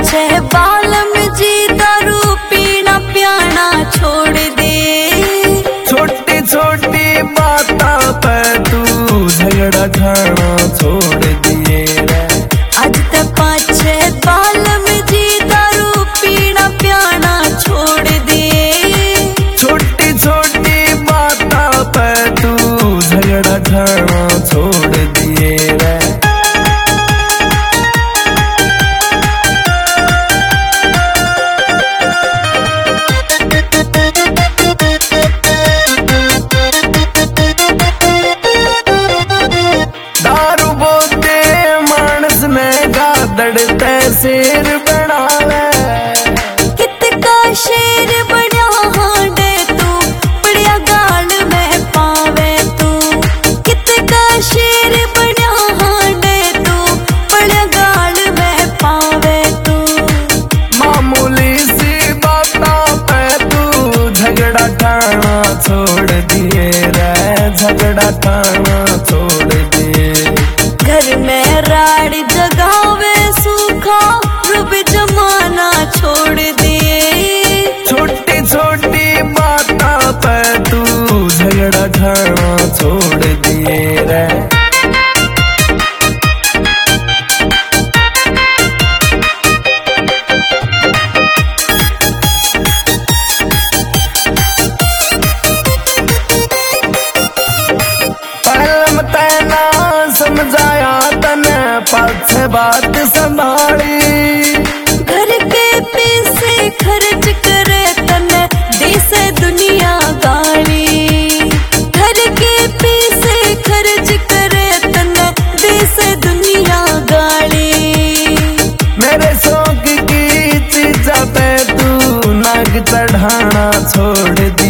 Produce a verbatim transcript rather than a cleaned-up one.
पाछे बालम जी दारू पीना पियाना छोड़ दे। छोटी छोटी बातों पे तू झगड़ा ठाना छोड़ दिए रे। आज ते पाछे बालम जी दारू पीना पियाना छोड़ दे। छोटी छोटी बातों पे तू झगड़ा ठाना छोड़ दिए रे। दारू बोते मानस में गादड़ते शेर बना ले। कितका शेर बना हांडे तू बढ़िया गाल में पावे तू। कितका शेर बना हांडे तू बढ़िया गाल में पावे तू। मामूली सी बातों पे तू झगड़ा ठाना छोड़ दिए रे। झगड़ा ठाना छोड़ दिए। घर में राड़ जगावे सूखा रूप जमाना छोड़ दिए। छोटी छोटी बातों पे तू झगड़ा ठाना छोड़ दिए रे। तेना समझाया तने पाछ बात संभाली। घर के पैसे खर्च करे तने देसे दुनिया गाली। घर के पैसे खर्च करे तने देसे दुनिया गाली। मेरे शौक की चीजा पे तू नाक चढ़ाना छोड़ दी।